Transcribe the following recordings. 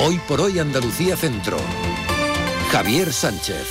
Hoy por hoy Andalucía Centro. Javier Sánchez.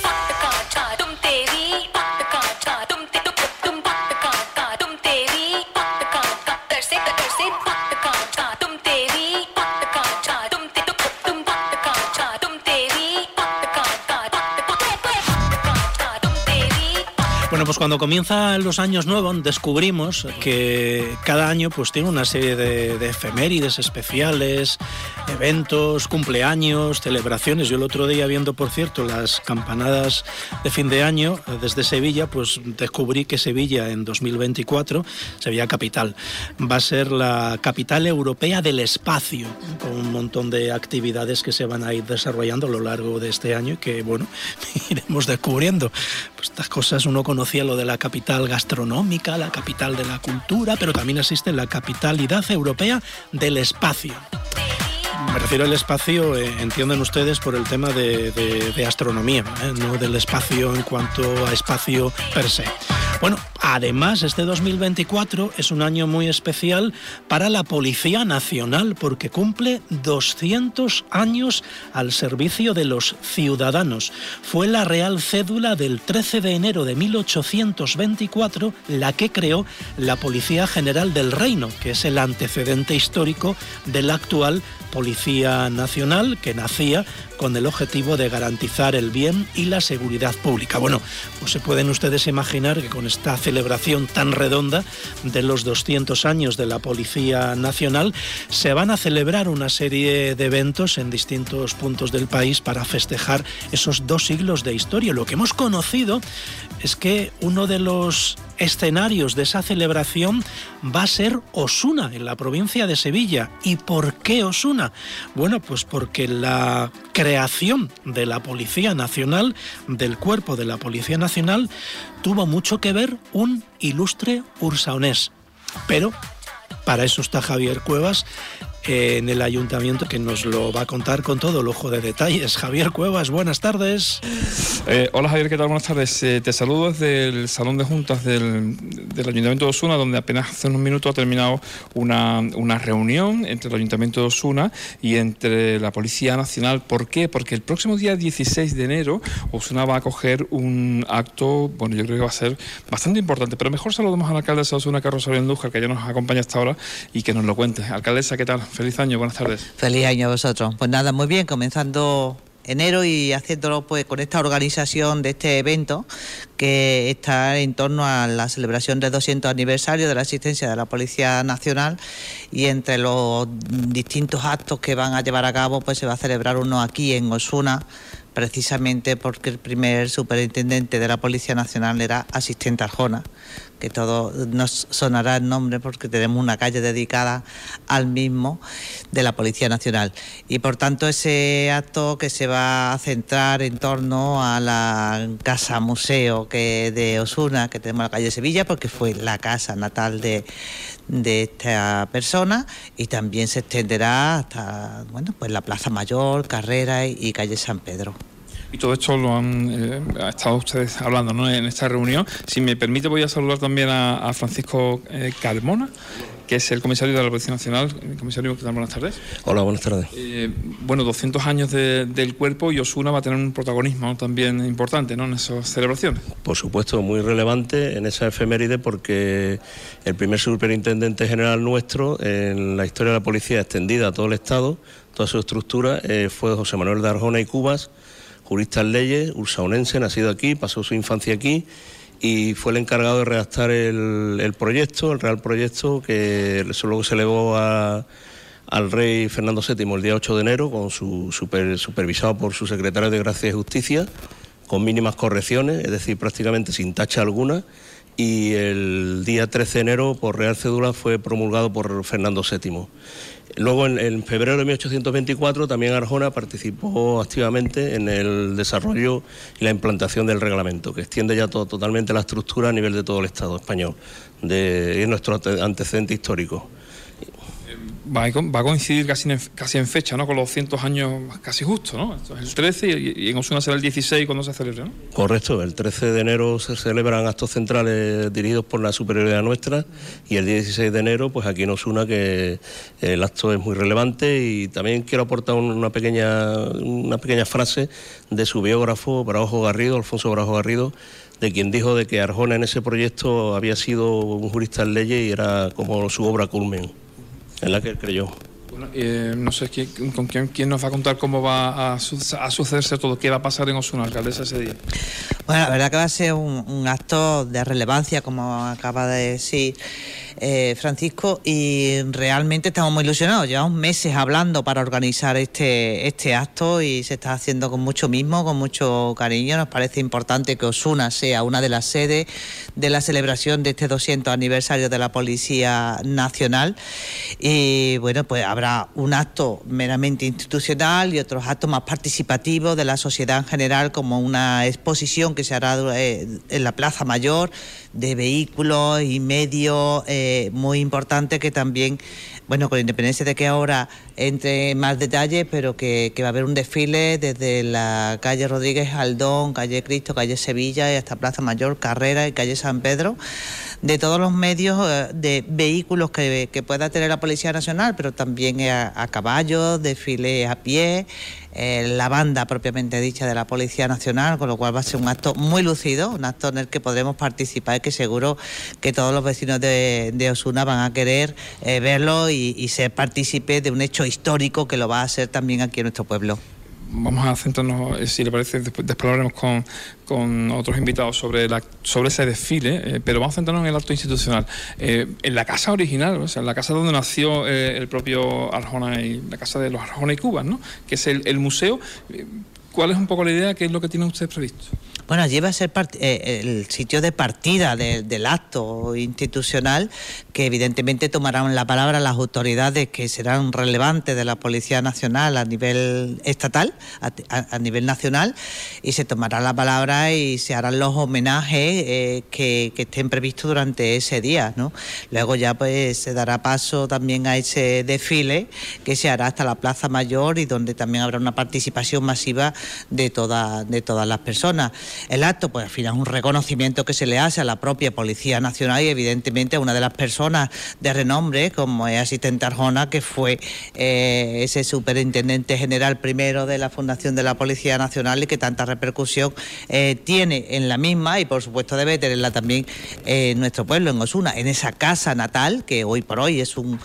Bueno, pues cuando comienzan los años nuevos descubrimos que cada año pues tiene una serie de efemérides especiales, eventos, cumpleaños, celebraciones. Yo el otro día, viendo por cierto las campanadas de fin de año desde Sevilla, pues descubrí que Sevilla en 2024, Sevilla capital, va a ser la capital europea del espacio, con un montón de actividades que se van a ir desarrollando a lo largo de este año y que, bueno, iremos descubriendo. Pues estas cosas uno conocía lo de la capital gastronómica, la capital de la cultura, pero también existe la capitalidad europea del espacio. Me refiero al espacio, entienden ustedes, por el tema de astronomía, no del espacio en cuanto a espacio per se. Bueno, además este 2024 es un año muy especial para la Policía Nacional porque cumple 200 años al servicio de los ciudadanos. Fue la Real Cédula del 13 de enero de 1824 la que creó la Policía General del Reino, que es el antecedente histórico de la actual Policía Nacional, que nacía con el objetivo de garantizar el bien y la seguridad pública. Bueno, pues se pueden ustedes imaginar que con esta celebración tan redonda de los 200 años de la Policía Nacional se van a celebrar una serie de eventos en distintos puntos del país para festejar esos 2 siglos de historia. Lo que hemos conocido es que uno de los escenarios de esa celebración va a ser Osuna, en la provincia de Sevilla. ¿Y por qué Osuna? Bueno, pues porque la creación de la Policía Nacional, del cuerpo de la Policía Nacional, tuvo mucho que ver un ilustre ursaonés. Pero para eso está Javier Cuevas en el ayuntamiento, que nos lo va a contar con todo lujo de detalles. Javier Cuevas, buenas tardes. Hola Javier, ¿qué tal? Buenas tardes. Te saludo desde el Salón de Juntas del Ayuntamiento de Osuna, donde apenas hace unos minutos ha terminado una reunión entre el Ayuntamiento de Osuna y entre la Policía Nacional. ¿Por qué? Porque el próximo día 16 de enero Osuna va a acoger un acto, bueno, yo creo que va a ser bastante importante, pero mejor saludamos a la alcaldesa de Osuna, que es Rosario Andújar, que ya nos acompaña hasta ahora y que nos lo cuente. Alcaldesa, ¿qué tal? Feliz año, buenas tardes. Feliz año a vosotros. Pues nada, muy bien, comenzando enero y haciéndolo pues con esta organización de este evento que está en torno a la celebración del 200 aniversario de la existencia de la Policía Nacional, y entre los distintos actos que van a llevar a cabo pues se va a celebrar uno aquí en Osuna, precisamente porque el primer superintendente de la Policía Nacional era Asistente Arjona, que todo nos sonará el nombre porque tenemos una calle dedicada al mismo, de la Policía Nacional. Y por tanto ese acto que se va a centrar en torno a la casa museo de Osuna, que tenemos en la calle Sevilla, porque fue la casa natal de esta persona, y también se extenderá hasta pues la Plaza Mayor, Carrera y calle San Pedro. Y todo esto lo han estado ustedes hablando, ¿no?, en esta reunión. Si me permite, voy a saludar también a Francisco Carmona, que es el comisario de la Policía Nacional. Comisario, ¿qué tal? Buenas tardes. Hola, buenas tardes. Bueno, 200 años del cuerpo, y Osuna va a tener un protagonismo también importante, ¿no?, en esas celebraciones. Por supuesto, muy relevante en esa efeméride, porque el primer superintendente general nuestro en la historia de la policía extendida a todo el Estado, toda su estructura, fue José Manuel de Arjona y Cubas, jurista en leyes, ursaonense, nacido aquí, pasó su infancia aquí y fue el encargado de redactar el proyecto, el Real Proyecto, que luego se elevó al rey Fernando VII el día 8 de enero, con supervisado por su secretario de Gracia y Justicia, con mínimas correcciones, es decir, prácticamente sin tacha alguna, y el día 13 de enero, por Real Cédula, fue promulgado por Fernando VII. Luego, en febrero de 1824, también Arjona participó activamente en el desarrollo y la implantación del reglamento, que extiende ya totalmente la estructura a nivel de todo el Estado español, es nuestro antecedente histórico. va a coincidir casi en fecha, ¿no? Con los 200 años casi justo, ¿no? Esto es el 13 y en Osuna será el 16 cuando se celebre, ¿no? Correcto, el 13 de enero se celebran actos centrales dirigidos por la superioridad nuestra y el 16 de enero, pues aquí en Osuna, que el acto es muy relevante. Y también quiero aportar una pequeña frase de su biógrafo, Alfonso Braujo Garrido, de quien dijo de que Arjona en ese proyecto había sido un jurista en leyes y era como su obra culmen, en la que él creyó. Bueno, no sé quién nos va a contar cómo va a sucederse todo, qué va a pasar en Osuna, alcaldesa, ese día. Bueno, la verdad que va a ser un acto de relevancia, como acaba de decir Francisco, y realmente estamos muy ilusionados. Llevamos meses hablando para organizar este acto y se está haciendo con mucho mimo, con mucho cariño. Nos parece importante que Osuna sea una de las sedes de la celebración de este 200 aniversario de la Policía Nacional. Y bueno, pues habrá un acto meramente institucional y otros actos más participativos de la sociedad en general, como una exposición que se hará en la Plaza Mayor de vehículos y medios, muy importante, que también, bueno, con independencia de que ahora entre más detalles, pero que va a haber un desfile desde la calle Rodríguez Aldón, calle Cristo, calle Sevilla y hasta Plaza Mayor, Carrera y calle San Pedro, de todos los medios de vehículos que pueda tener la Policía Nacional, pero también a caballo, desfile a pie, la banda propiamente dicha de la Policía Nacional, con lo cual va a ser un acto muy lucido, un acto en el que podremos participar y que seguro que todos los vecinos de Osuna van a querer verlo y ser partícipes de un hecho histórico que lo va a hacer también aquí en nuestro pueblo. Vamos a centrarnos, si le parece, después hablaremos con otros invitados sobre ese desfile, pero vamos a centrarnos en el acto institucional. En la casa original, o sea, en la casa donde nació el propio Arjona, y la casa de los Arjona y Cubas, ¿no? Que es el museo. ¿Cuál es un poco la idea? ¿Qué es lo que tienen ustedes previsto? Bueno, allí va a ser el sitio de partida del acto institucional, que evidentemente tomarán la palabra las autoridades que serán relevantes de la Policía Nacional a nivel estatal, a nivel nacional, y se tomará la palabra y se harán los homenajes que estén previstos durante ese día, ¿no? Luego ya pues se dará paso también a ese desfile que se hará hasta la Plaza Mayor y donde también habrá una participación masiva de todas las personas. El acto, pues al final es un reconocimiento que se le hace a la propia Policía Nacional y evidentemente a una de las personas de renombre, como es Asistente Arjona, que fue ese superintendente general primero de la Fundación de la Policía Nacional y que tanta repercusión tiene en la misma, y por supuesto debe tenerla también en nuestro pueblo, en Osuna, en esa casa natal, que hoy por hoy es un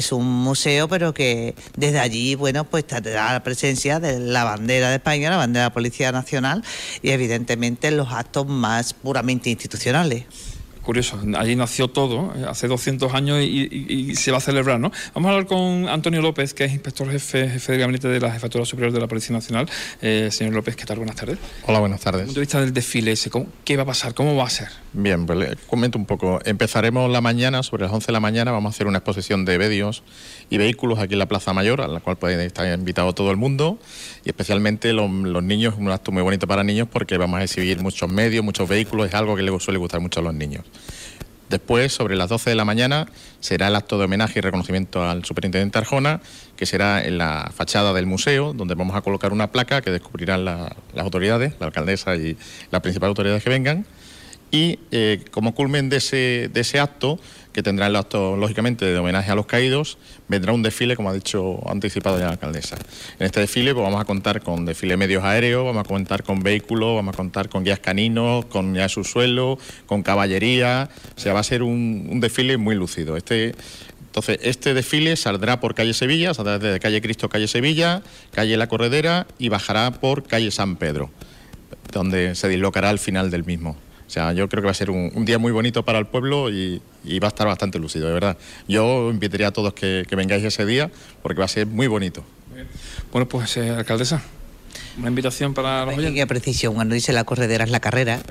museo, pero que desde allí, bueno, pues tendrá la presencia de la bandera de España, la bandera de la Policía Nacional, y evidentemente en los actos más puramente institucionales. Curioso, allí nació todo, hace 200 años y se va a celebrar, ¿no? Vamos a hablar con Antonio López, que es inspector jefe de gabinete de la Jefatura Superior de la Policía Nacional. Señor López, ¿qué tal? Buenas tardes. Hola, buenas tardes. Desde el punto de vista del desfile ese, ¿qué va a pasar? ¿Cómo va a ser? Bien, pues le comento un poco. Empezaremos la mañana, sobre las 11 de la mañana, vamos a hacer una exposición de medios y vehículos aquí en la Plaza Mayor, a la cual puede estar invitado todo el mundo, y especialmente los niños. Un acto muy bonito para niños porque vamos a exhibir muchos medios, muchos vehículos, es algo que les suele gustar mucho a los niños. Después, sobre las 12 de la mañana, será el acto de homenaje y reconocimiento al superintendente Arjona, que será en la fachada del museo, donde vamos a colocar una placa que descubrirán las autoridades, la alcaldesa y las principales autoridades que vengan. Y como culmen de ese acto, que tendrá el acto, lógicamente, de homenaje a los caídos, vendrá un desfile, como ha dicho, anticipado ya la alcaldesa. En este desfile pues vamos a contar con desfile de medios aéreos, vamos a contar con vehículos, vamos a contar con guías caninos, con guías de subsuelo, con caballería. O sea, va a ser un desfile muy lúcido. Entonces, este desfile saldrá por calle Sevilla, saldrá desde calle Cristo, calle Sevilla, calle La Corredera, y bajará por calle San Pedro, donde se dislocará al final del mismo. O sea, yo creo que va a ser un día muy bonito para el pueblo y va a estar bastante lúcido, de verdad. Yo invitaría a todos que vengáis ese día porque va a ser muy bonito. Bueno, pues, alcaldesa, una invitación para los oyentes. Qué precisión, cuando dice La Corredera es la carrera.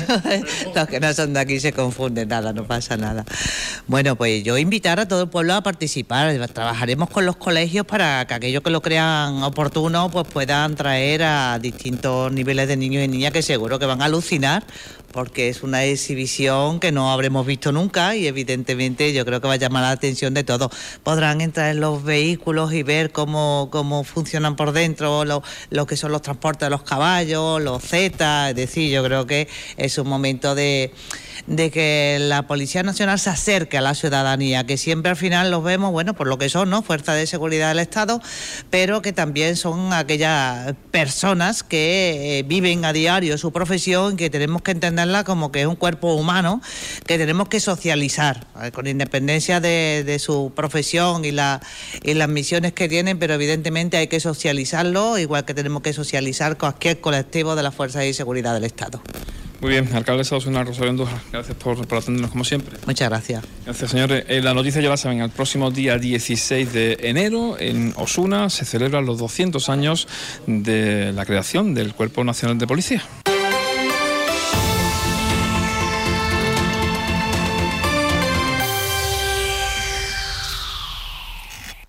Los que no son de aquí se confunden, nada, no pasa nada. Bueno, pues yo invitar a todo el pueblo a participar. Trabajaremos con los colegios para que aquellos que lo crean oportuno pues puedan traer a distintos niveles de niños y niñas, que seguro que van a alucinar porque es una exhibición que no habremos visto nunca y evidentemente yo creo que va a llamar la atención de todos. Podrán entrar en los vehículos y ver cómo funcionan por dentro lo que son los transportes de los caballos, los zetas, es decir, yo creo que es un momento de que la Policía Nacional se acerque a la ciudadanía, que siempre al final los vemos, bueno, por lo que son, ¿no?, fuerzas de seguridad del Estado, pero que también son aquellas personas que viven a diario su profesión, que tenemos que entenderla como que es un cuerpo humano, que tenemos que socializar, con independencia de su profesión y las misiones que tienen, pero evidentemente hay que socializarlo, igual que tenemos que socializar cualquier colectivo de las fuerzas de seguridad del Estado. Muy bien, alcaldesa Osuna Rosario Andújar, gracias por atendernos como siempre. Muchas gracias. Gracias, señores. La noticia ya la saben, el próximo día 16 de enero en Osuna se celebran los 200 años de la creación del Cuerpo Nacional de Policía.